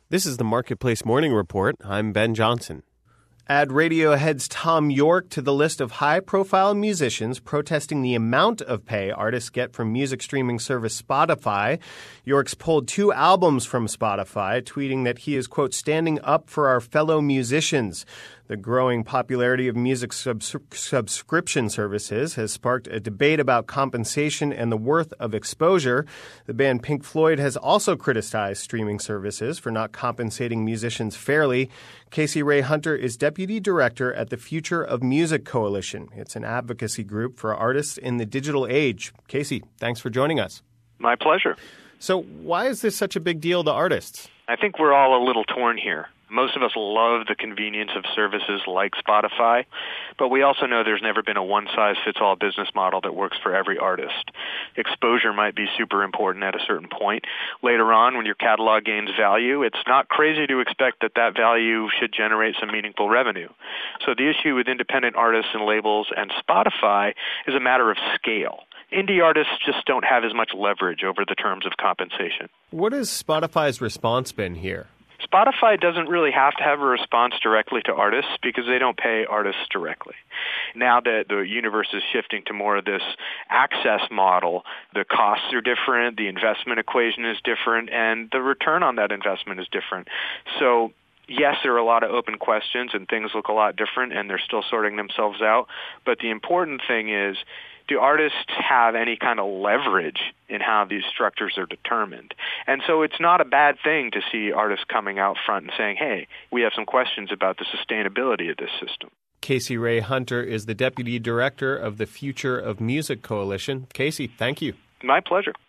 This is the Marketplace Morning Report. I'm Ben Johnson. Add Radiohead's Thom Yorke to the list of high-profile musicians protesting the amount of pay artists get from music streaming service Spotify. Yorke's pulled 2 albums from Spotify, tweeting that he is, quote, standing up for our fellow musicians. The growing popularity of music subscription services has sparked a debate about compensation and the worth of exposure. The band Pink Floyd has also criticized streaming services for not compensating musicians fairly. Casey Ray Hunter is deputy director at the Future of Music Coalition. It's an advocacy group for artists in the digital age. Casey, thanks for joining us. My pleasure. So why is this such a big deal to artists? I think we're all a little torn here. Most of us love the convenience of services like Spotify, but we also know there's never been a one-size-fits-all business model that works for every artist. Exposure might be super important at a certain point. Later on, when your catalog gains value, it's not crazy to expect that that value should generate some meaningful revenue. So the issue with independent artists and labels and Spotify is a matter of scale. Indie artists just don't have as much leverage over the terms of compensation. What has Spotify's response been here? Spotify doesn't really have to have a response directly to artists because they don't pay artists directly. Now that the universe is shifting to more of this access model, the costs are different, the investment equation is different, and the return on that investment is different. So yes, there are a lot of open questions and things look a lot different and they're still sorting themselves out. But the important thing is, do artists have any kind of leverage in how these structures are determined? And so it's not a bad thing to see artists coming out front and saying, hey, we have some questions about the sustainability of this system. Casey Ray Hunter is the deputy director of the Future of Music Coalition. Casey, thank you. My pleasure.